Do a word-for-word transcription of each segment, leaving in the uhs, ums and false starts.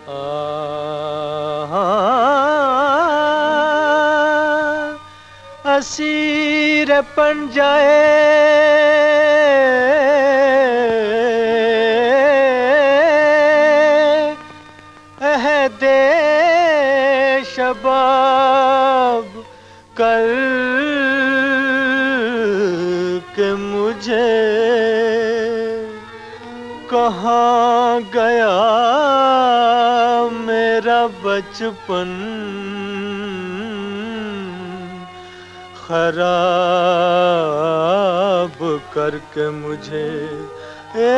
Asir पंजाए अहदे शबाब कर के मुझे कहाँ गया मेरा बचपन खराब करके मुझे ए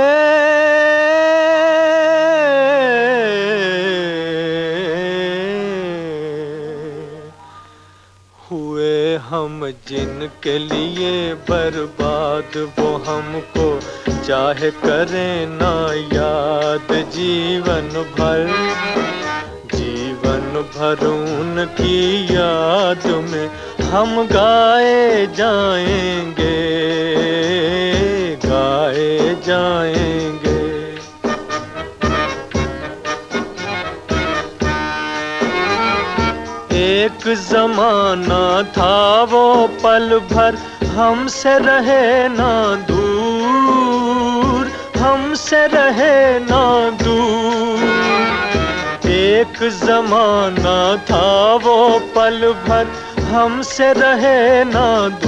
हुए हम जिनके लिए बर्बाद वो हमको चाहे करें ना याद जीवन भर जीवन भर उनकी याद में हम गाए जाएंगे गाए जाएंगे। एक जमाना था वो पल भर हमसे रहे ना दूर हमसे रहे ना दूर। एक जमाना था वो पल भर हमसे रहे ना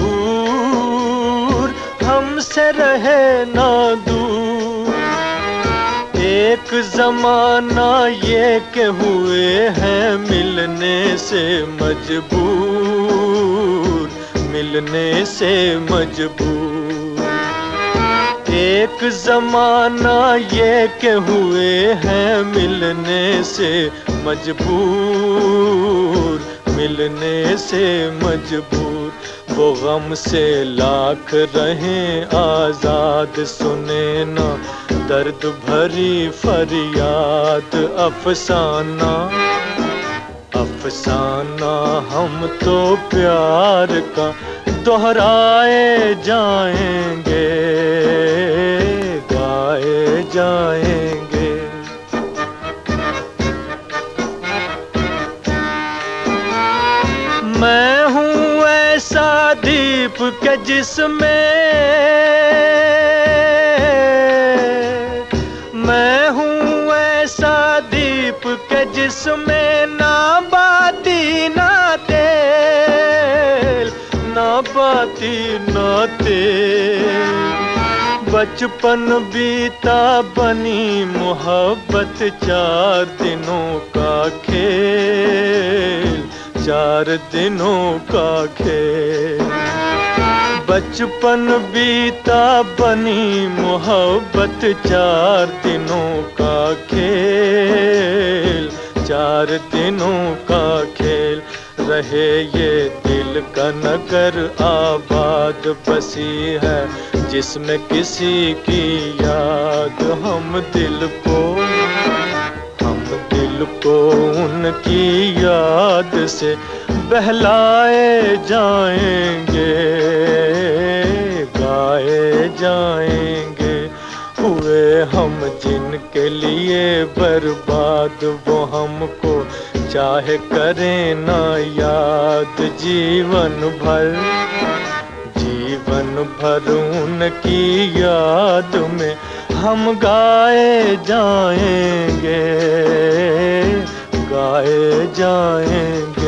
दूर हमसे रहे ना दूर। एक जमाना ये के हुए हैं मिलने से मजबूर मिलने से मजबूर। एक जमाना ये के हुए हैं मिलने से मजबूर मिलने से मजबूर। वो गम से लाख रहें आजाद सुने ना दर्द भरी फरियाद अफसाना अफसाना हम तो प्यार का दोहराए जाएंगे गाए जाएंगे। मैं हूँ ऐसा दीप के जिसमें मैं हूँ ऐसा दीप के जिसमें ना बाती ना तेल ना बाती ना तेल। बचपन बीता बनी मोहब्बत चार दिनों का खेल चार दिनों का खेल। बचपन बीता बनी मोहब्बत चार दिनों का खेल चार दिनों का खेल। रहे ये दिल का नगर आबाद बसी है जिसमें किसी की याद हम दिल को हम दिल को उनकी याद से बहलाए जाएंगे गाए जाएंगे। हुए हम जिनके लिए बर्बाद वो हमको चाहे करें ना याद जीवन भर जीवन भर उनकी याद में हम गाए जाएंगे गाए जाएंगे।